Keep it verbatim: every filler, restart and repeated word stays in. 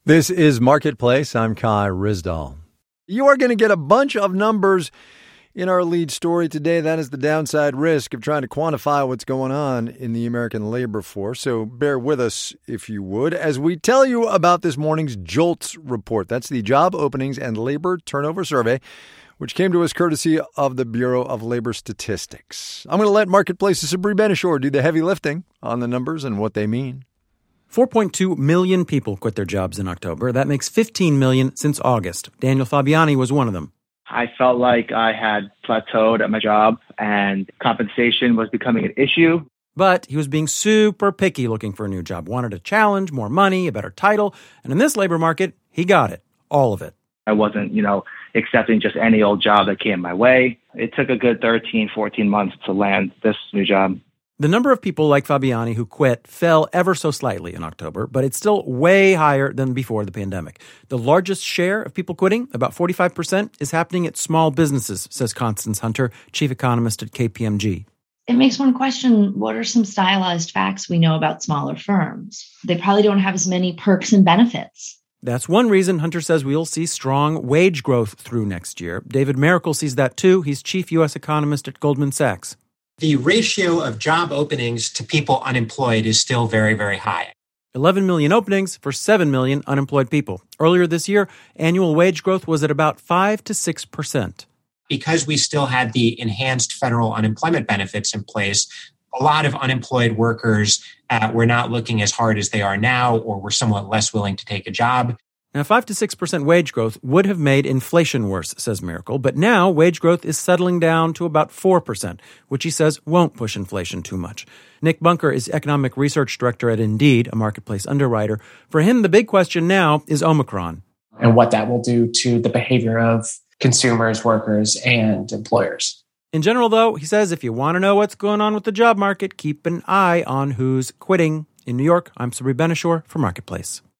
This is Marketplace. I'm Kai Ryssdal. You are going to get a bunch of numbers in our lead story today. That is the downside risk of trying to quantify what's going on in the American labor force. So bear with us, if you would, as we tell you about this morning's JOLTS report. That's the Job Openings and Labor Turnover Survey, which came to us courtesy of the Bureau of Labor Statistics. I'm going to let Marketplace's Sabri Ben-Achour do the heavy lifting on the numbers and what they mean. four point two million people quit their jobs in October. That makes fifteen million since August. Daniel Fabiani was one of them. I felt like I had plateaued at my job and compensation was becoming an issue. But he was being super picky looking for a new job. Wanted a challenge, more money, a better title. And in this labor market, he got it. All of it. I wasn't, you know, accepting just any old job that came my way. It took a good thirteen, fourteen months to land this new job. The number of people like Fabiani who quit fell ever so slightly in October, but it's still way higher than before the pandemic. The largest share of people quitting, about forty-five percent, is happening at small businesses, says Constance Hunter, chief economist at K P M G. It makes one question, what are some stylized facts we know about smaller firms? They probably don't have as many perks and benefits. That's one reason Hunter says we'll see strong wage growth through next year. David Mericle sees that too. He's chief U S economist at Goldman Sachs. The ratio of job openings to people unemployed is still very, very high. eleven million openings for seven million unemployed people. Earlier this year, annual wage growth was at about five to six percent. Because we still had the enhanced federal unemployment benefits in place, a lot of unemployed workers uh, were not looking as hard as they are now, or were somewhat less willing to take a job. Now, five to six percent wage growth would have made inflation worse, says Mericle, but now wage growth is settling down to about four percent, which he says won't push inflation too much. Nick Bunker is economic research director at Indeed, a marketplace underwriter. For him, the big question now is Omicron. And what that will do to the behavior of consumers, workers, and employers. In general, though, he says if you want to know what's going on with the job market, keep an eye on who's quitting. In New York, I'm Sabri Ben-Achour for Marketplace.